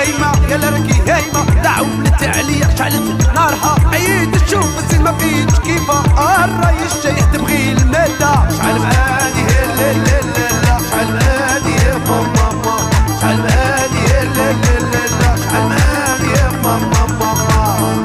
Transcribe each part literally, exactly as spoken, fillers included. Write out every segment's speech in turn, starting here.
ديما يا لركي هايمة دعو ولدت عليا شعلت نارها عيد تشوف الزين ما بقيتش كيفا الراي الشايح تبغي المادة شعل معاني لا لا لا لا شعل معاني يا ماما شعل معاني لا لا لا لا شعل معاني يا ماما ماما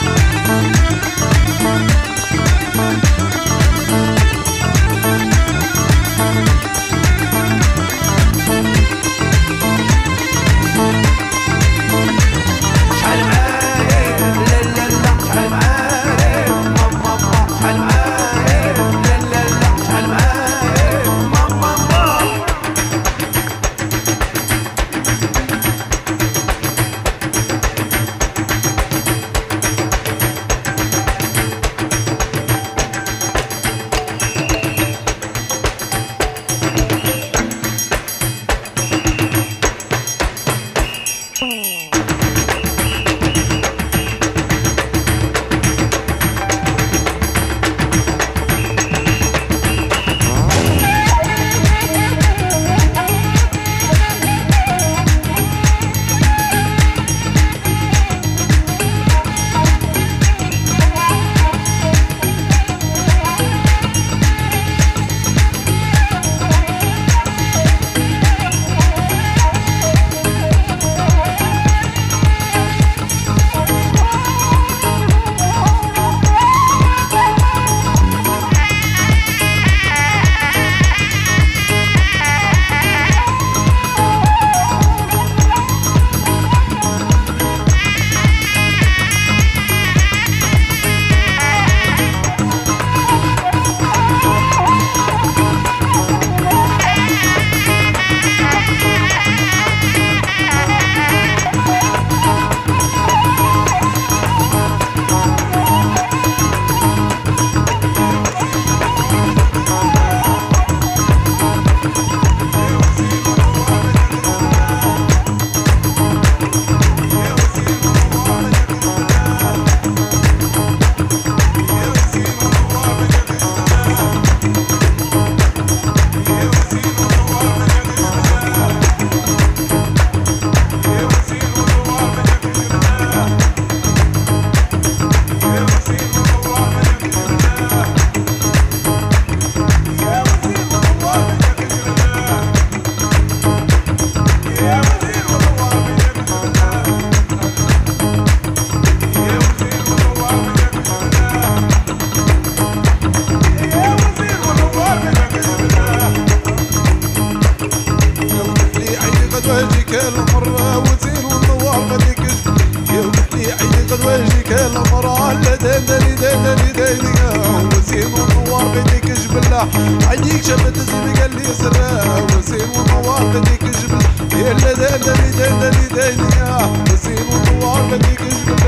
عينيك شبت زين قال لي سرا وسيم ونوار بديك جبل يا لا دان داني دان داني داني وسيم ونوار بديك جبل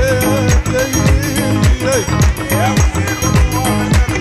يا وسيم ونوار بديك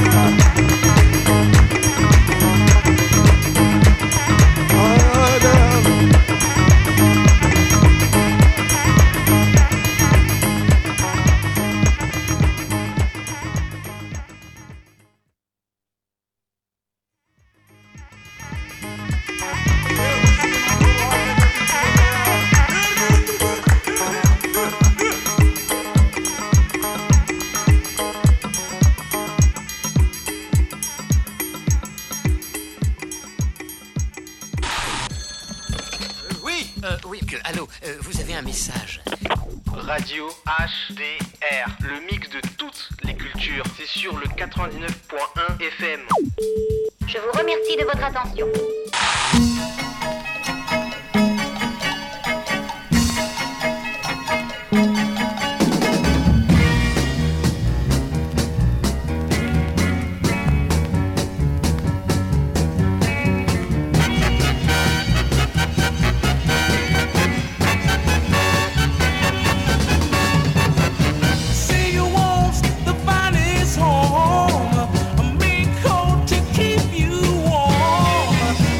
Radio H D R, le mix de toutes les cultures, c'est sur le quatre-vingt-dix-neuf point un F M. Je vous remercie de votre attention. Home, a mink coat to keep you warm.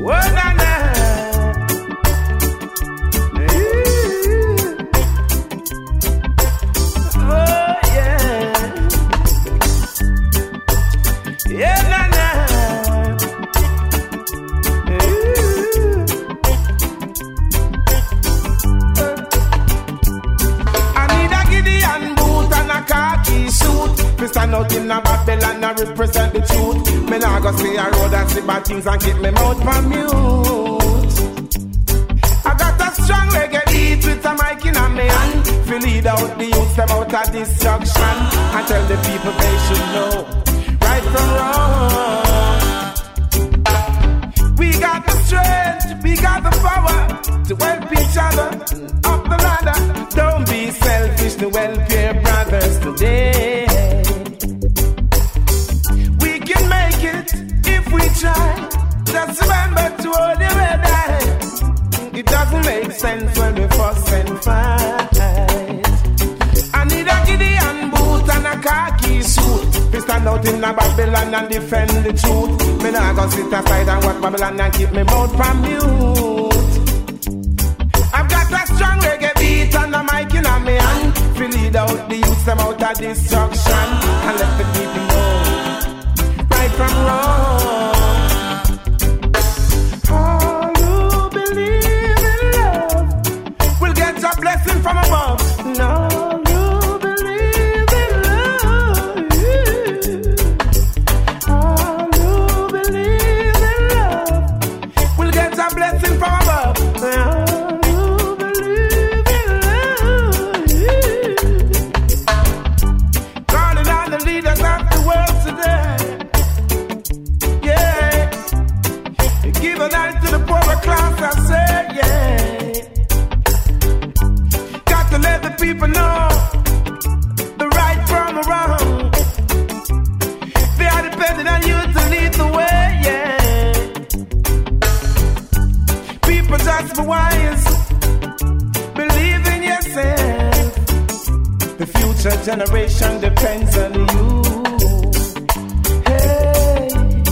Oh, na, na. Oh, yeah. Yeah, na, na. Stand out in a Babylon and represent the truth. Me nah go say a road and see bad things and keep me mouth from mute. I got a strong reggae beat with a mic in a me hand. Fi lead out the youth them out of destruction and tell the people they should know right from wrong. We got the strength, we got the power to help each other up the ladder. Don't be selfish to help your brothers today. Try. Just remember to hold your head high. It doesn't make sense when we fuss and fight. I need a Gideon boot and a khaki suit. We stand out in a Babylon and defend the truth. Me nah go sit aside and watch Babylon and keep me mouth from mute. I've got a strong reggae beat and a mic in a me hand. We lead out the youth them out of destruction and let the people know right from wrong. Blessing from above. No, you believe in love. All you believe in love will get a blessing from above. All you believe in love. Calling on the leaders of the world today. Yeah. Give a night to the poor class, I say, yeah. To let the people know the right from the wrong. They are depending on you to lead the way, yeah. People just be wise, believe in yourself. The future generation depends on you. Hey,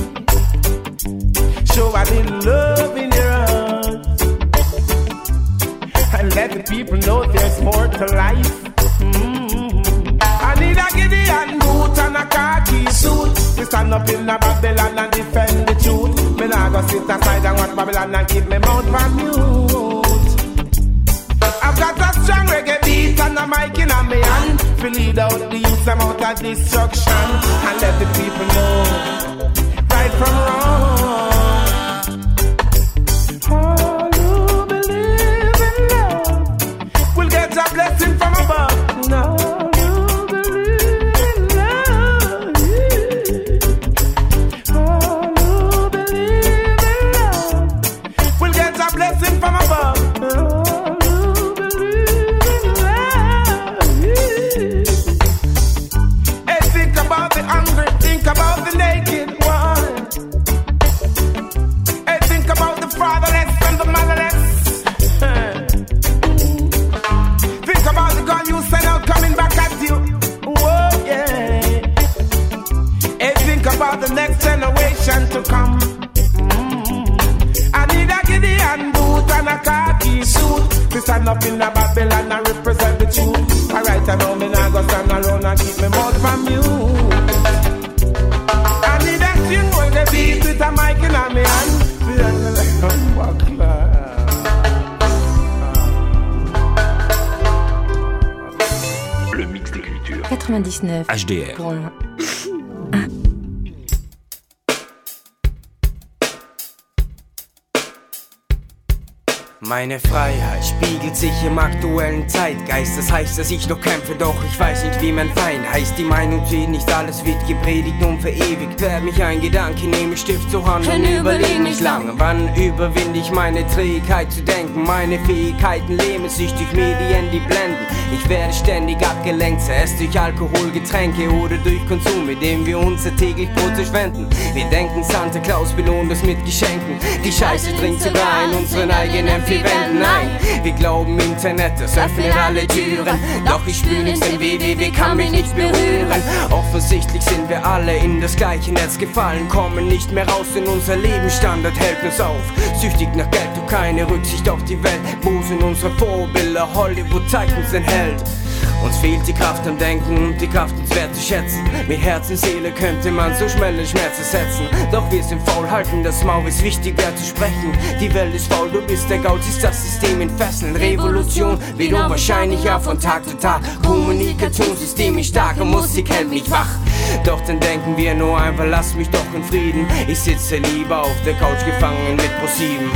show a little love in your heart and let the people know there's more to life. Mm-hmm. I need a Gideon boot and a khaki suit. We stand up in a Babylon and defend the truth. Me nah go sit aside and watch Babylon and keep me mouth from mute. I've got a strong reggae beat and a mic in a me hand. To lead out the youth them out of destruction and let the people know right from wrong. A blessing from above. No, you believe in love. Oh, you believe in love. We'll get a blessing from above. Oh, you believe in love. Hey, think about the hungry, think about the naked one. Hey, think about the fatherless and the motherless. About the gun you send out coming back at you. Whoa, yeah. Hey, think about the next generation to come. Mm-hmm. I need a Gideon boot and a khaki suit. We stand up in a Babylon and represent the truth. Alright, I know me now go stand around and keep me mouth from you. I need a tune with the beat with a mic in a me hand. quatre-vingt-dix-neuf H D R. Point. Meine Freiheit spiegelt sich im aktuellen Zeitgeist. Das heißt, dass ich noch kämpfe, doch ich weiß nicht, wie mein Feind heißt. Die Meinung zählt nicht, alles wird gepredigt und verewigt. Fährt mich ein Gedanke, nehme Stift zur Hand und überlege nicht lange. Wann überwinde ich meine Trägheit zu denken? Meine Fähigkeiten lähmen sich durch Medien, die blenden. Ich werde ständig abgelenkt, zuerst durch Alkohol, Getränke oder durch Konsum, mit dem wir unser täglich Brot verschwenden. Wir denken, Santa Claus belohnt uns mit Geschenken. Die Scheiße dringt sogar in unseren eigenen wir wenden ein. Wir glauben, Internet, das öffnet alle Türen. Doch ich spür nichts, denn w w w kann mich nicht berühren. Offensichtlich sind wir alle in das gleiche Netz gefallen, kommen nicht mehr raus, denn unser Lebensstandard hält uns auf. Süchtig nach Geld, du keine Rücksicht auf die Welt. Wo sind unsere Vorbilder? Hollywood zeigt uns den Held. Uns fehlt die Kraft am Denken und die Kraft uns wert zu schätzen. Mit Herz und Seele könnte man so schnell den Schmerz ersetzen. Doch wir sind faul, halten das Maul, ist wichtiger zu sprechen. Die Welt ist faul, du bist der Gaul, siehst das System in Fesseln. Revolution wird unwahrscheinlicher von Tag zu Tag. Kommunikationssystem ist stark und Musik hält mich wach. Doch dann denken wir nur einfach, lass mich doch in Frieden. Ich sitze lieber auf der Couch gefangen mit Pro sieben.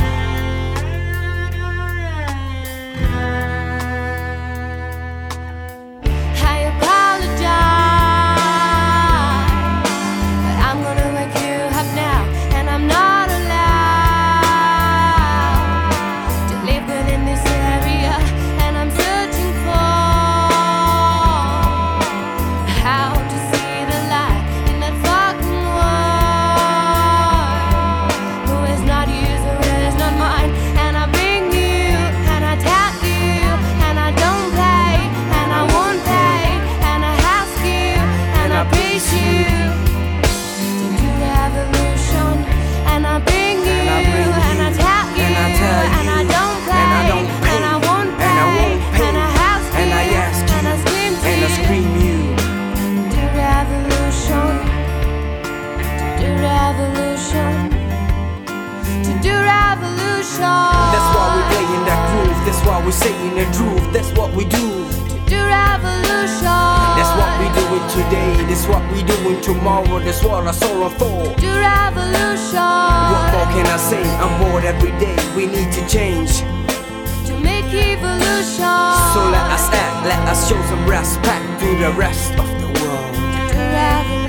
We're saying the truth, that's what we do. To do revolution. That's what we doing today, that's what we doing tomorrow, that's what I saw for. Do revolution. What more can I say? I'm bored every day, we need to change. To make evolution. So let us act, let us show some respect to the rest of the world. To do revolution.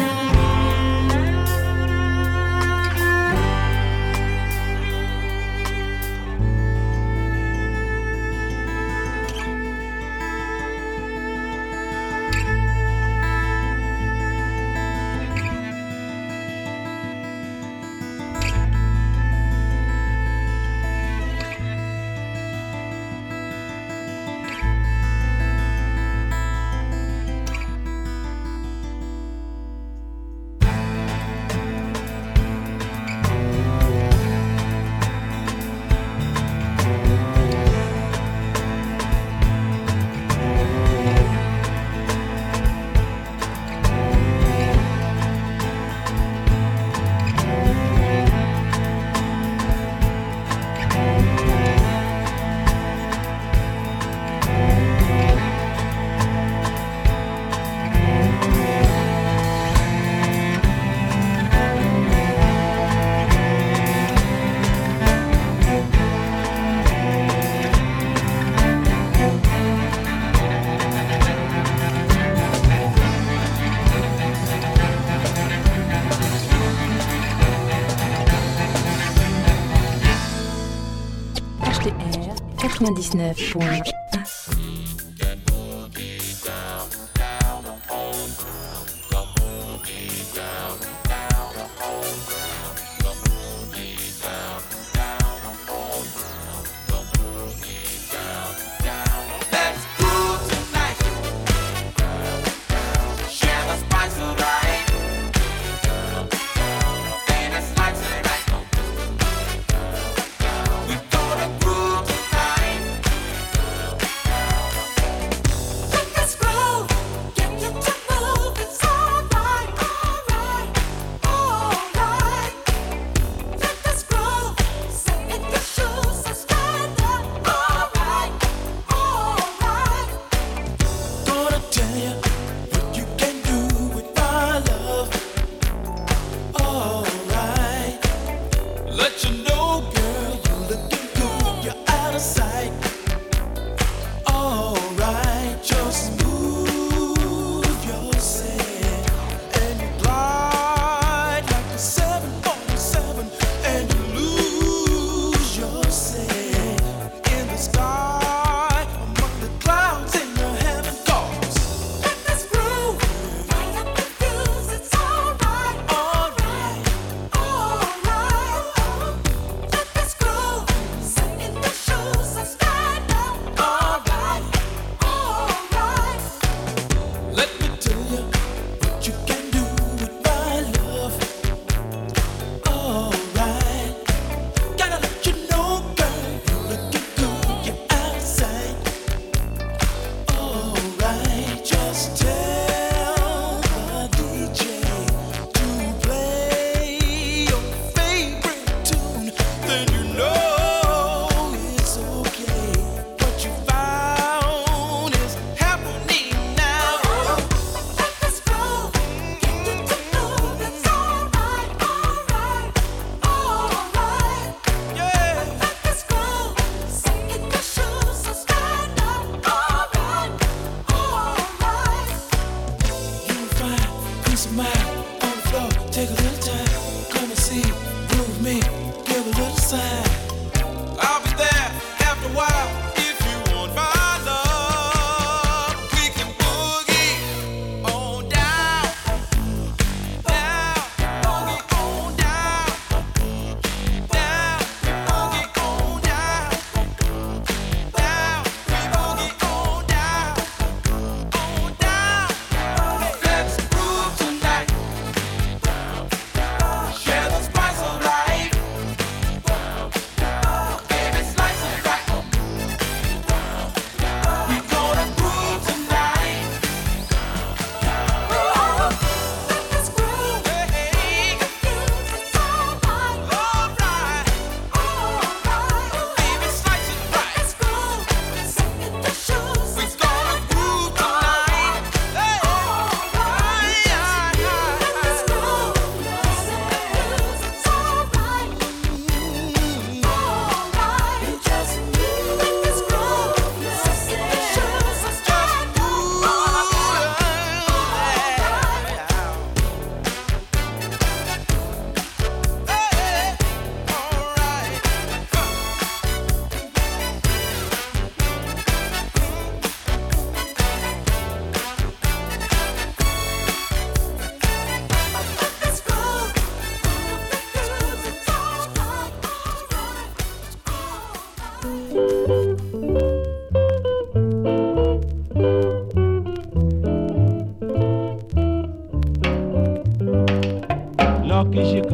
quatre-vingt-dix-neuf point un.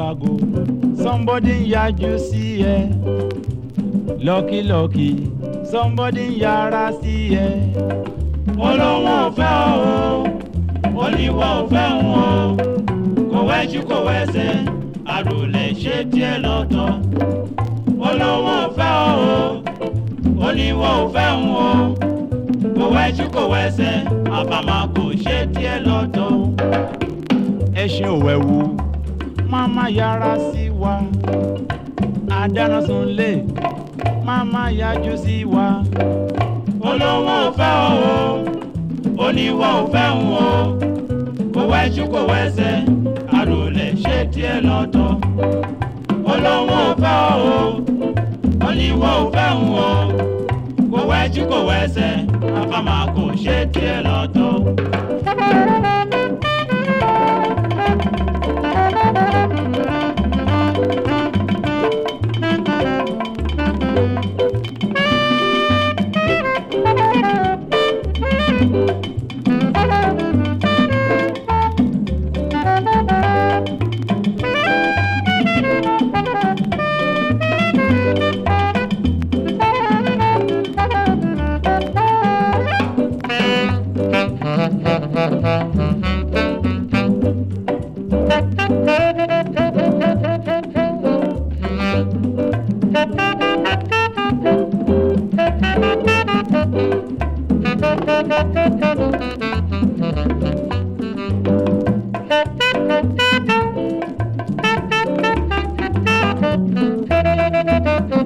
ago. Somebody yájú sí ẹ. Lucky lucky, somebody yára sí ẹ. Olówó ò fẹ́ o, oníwọ̀ ò fẹ́ wọn o. Kò wẹ́jú kò wẹ́sẹ̀, àròlẹ̀ ṣe tiẹ̀ lọ́tọ̀. Olówó ò fẹ́ o, oníwọ̀ ò fẹ́ wọn o. Kò wẹ́jú kò wẹ́sẹ̀, àbàmà kò ṣe tiẹ̀ lọ́tọ̀. Ẹṣin ò wẹ̀wù, máma yára sí wa. Adáná sunlé, máma yájú sí wa. Olówó ò fẹ́ o, oníwọ̀ ò fẹ́ wọn o. Kò wẹ́jú kò wẹ́sẹ̀, àròlẹ̀ ṣe tiẹ̀ lọ́tọ̀. Olówó ò fẹ́ o, oníwọ̀ ò fẹ́ wọn o. Kò wẹ́jú kò wẹ́sẹ̀, àbàmà kò ṣe tiẹ̀ lọ́tọ̀. Thank you.